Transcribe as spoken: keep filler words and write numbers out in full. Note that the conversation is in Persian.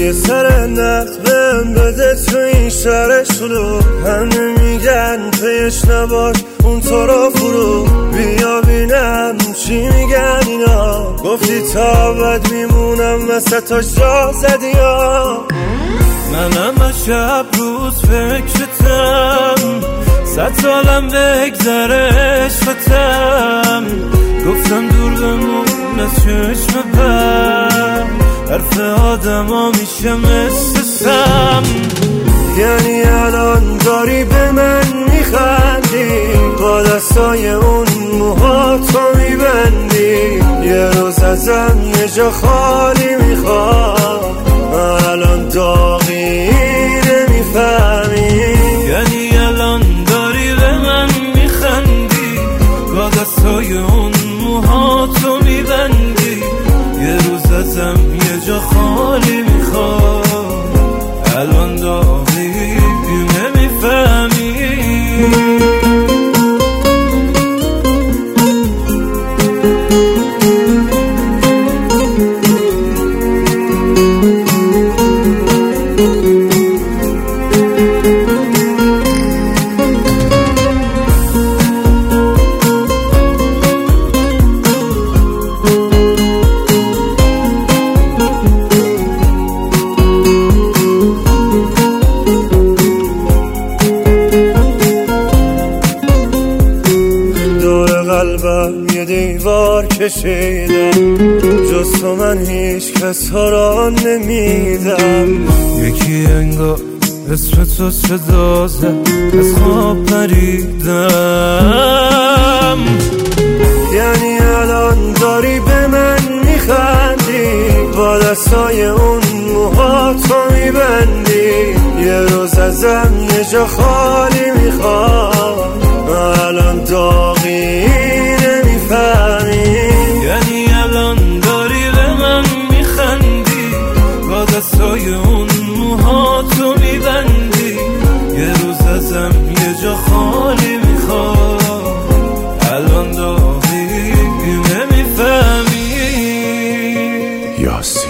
یه سر نقد بهم بده تو این شهر شلو. همه میگن پیش نباش اون تو رو فرو. بیا بینم چی میگن اینا. گفتی تا بد میمونم مثل تا جا زدی ها. منم شب روز فکرتم، صد سالم بگذره عشقتم. گفتم دور بمون از چشم بر، حرف آدم ها میشه مثل سم. یعنی الان داری به من میخندی، با دستای اون موهاتو میبندی. یه روز ازم یه جا خالی میخواد، الان داغی نمیفهمی. یعنی الان داری به من میخندی، با دستای اون موهاتو میبندی. یه روز ازم یه جا خالی میخواد، الان داغی نمیفهمی. قلبم یه دیوار کشیدم، جز تو من هیچ کس ها را نمیدم. یکی انگار اسم تو صدا زد، از خواب پریدم. یعنی الان داری به من میخندی، با دستای اون موهاتو میبندی. یه روز ازم یه جا خالی میخواد، الان داغی نمیفهمی. یعنی الان داری به من میخندی، با دستای اون موهاتو میبندی. یه روز ازم یه جا خالی میخواد، الان داغی نمیفهمی. یاسی